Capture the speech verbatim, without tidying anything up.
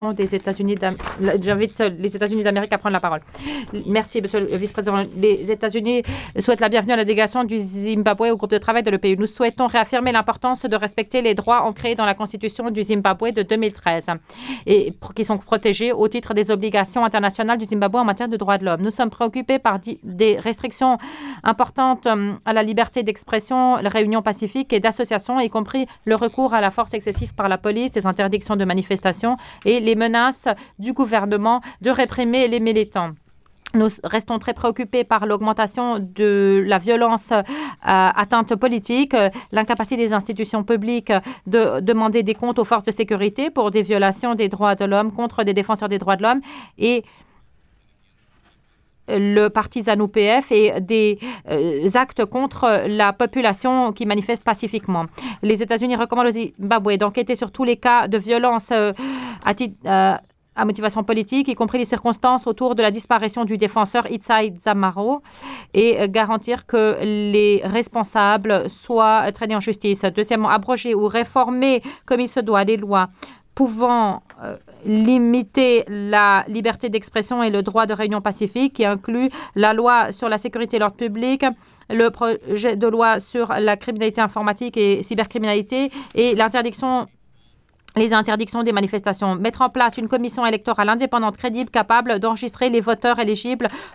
des États-Unis d'Am- J'invite les États-Unis d'Amérique à prendre la parole. Merci, Monsieur le Vice-président. Les États-Unis souhaitent la bienvenue à la délégation du Zimbabwe au groupe de travail de l'E P U. Nous souhaitons réaffirmer l'importance de respecter les droits ancrés dans la Constitution du Zimbabwe de deux mille treize et qui sont protégés au titre des obligations internationales du Zimbabwe en matière de droits de l'homme. Nous sommes préoccupés par des restrictions importantes à la liberté d'expression, la réunion pacifique et d'association, y compris le recours à la force excessive par la police, les interdictions de manifestation et les menaces du gouvernement de réprimer les militants. Nous restons très préoccupés par l'augmentation de la violence euh, atteinte politique, l'incapacité des institutions publiques de demander des comptes aux forces de sécurité pour des violations des droits de l'homme contre des défenseurs des droits de l'homme et le parti ZANU-P F et des euh, actes contre la population qui manifeste pacifiquement. Les États-Unis recommandent au Zimbabwe d'enquêter sur tous les cas de violence euh, à, euh, à motivation politique, y compris les circonstances autour de la disparition du défenseur Itsai Dzamaro, et euh, garantir que les responsables soient traînés en justice. Deuxièmement, abroger ou réformer comme il se doit les lois pouvant euh, limiter la liberté d'expression et le droit de réunion pacifique, qui inclut la loi sur la sécurité et l'ordre public, le projet de loi sur la criminalité informatique et cybercriminalité et l'interdiction les interdictions des manifestations. Mettre en place une commission électorale indépendante, crédible, capable d'enregistrer les voteurs éligibles